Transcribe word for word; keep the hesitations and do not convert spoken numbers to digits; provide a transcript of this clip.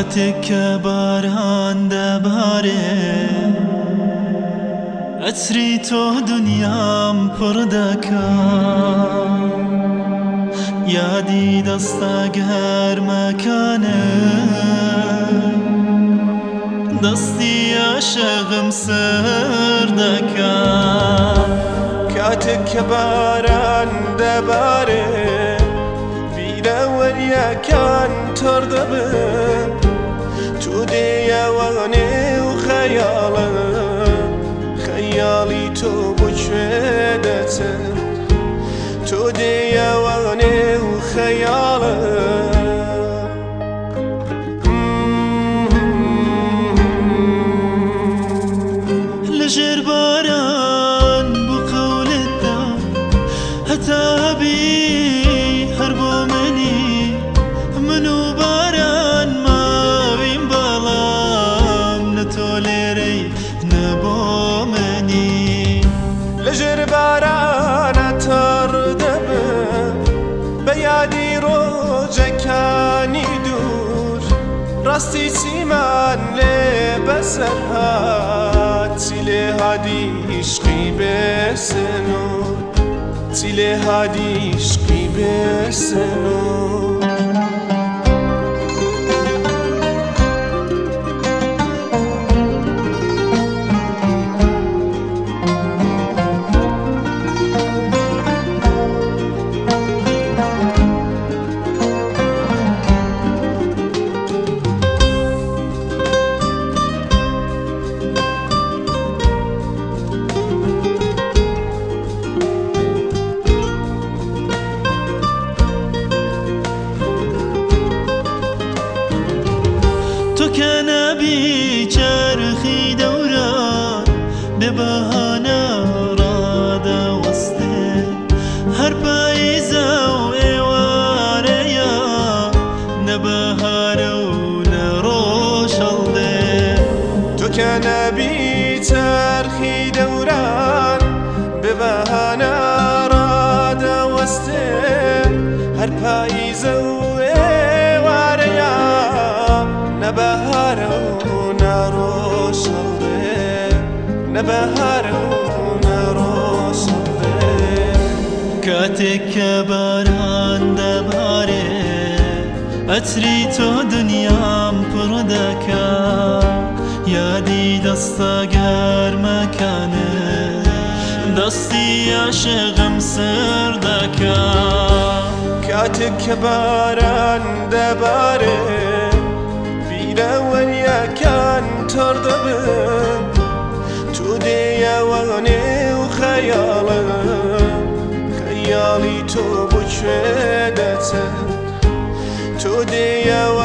کاتێک کە باران دەبارێ ئەچری تۆ دنیام پڕ دەکا یادی دەستە گەرمەکانت دەستی عاشقم سەر دەکا کاتێک کە باران دەبارێ بیرەوەریەکان تۆڕ دەبن تو دێیەوە نێو خەیاڵە خەیاڵی تۆ بۆ کوێ دەچن تو دێیەوە نێو خەیاڵە لەژێر باران بۆ قەولتدا هەتا بی هەر بۆ منی من و باران ماویم بەڵام نە تۆ لێرەی نە بۆ منی لەژێر بارانە تەڕ دەبن بە یادی ڕۆژەکانی دوور ڕاستی چیمان لێ بەسەر هات چی لێ هادی عشقی بێسنوور چی لێ هادی عشقی بێسنوور تۆ کە نەبی چەرخی دەوران بێ بەهانە ڕادەوەستێ هەر پاییزە و ئێوارەیە نە بەهارە و نە ڕۆژهەڵدێ تۆ کە نەبی چەرخی دەوران بێ بەهانە ڕادەوەستێ هەر پاییزە و ئێوارەیە نە بەهارە و نە ڕۆژهەڵدێ نە بەهارە و نە ڕۆژهەڵدێ کاتێک کە باران دەبارێ ئەچری تۆ دنیام پڕ دەکا یادی دەستە گەرمەکانت دەستی عاشقم سەر دەکا کاتێک کە باران دەبارێ بیرەوەریەکان تۆڕ دەبن تو دێیەوە نێو خەیاڵە خەیاڵی تۆ بۆ کوێ دەچن تو دێیەوە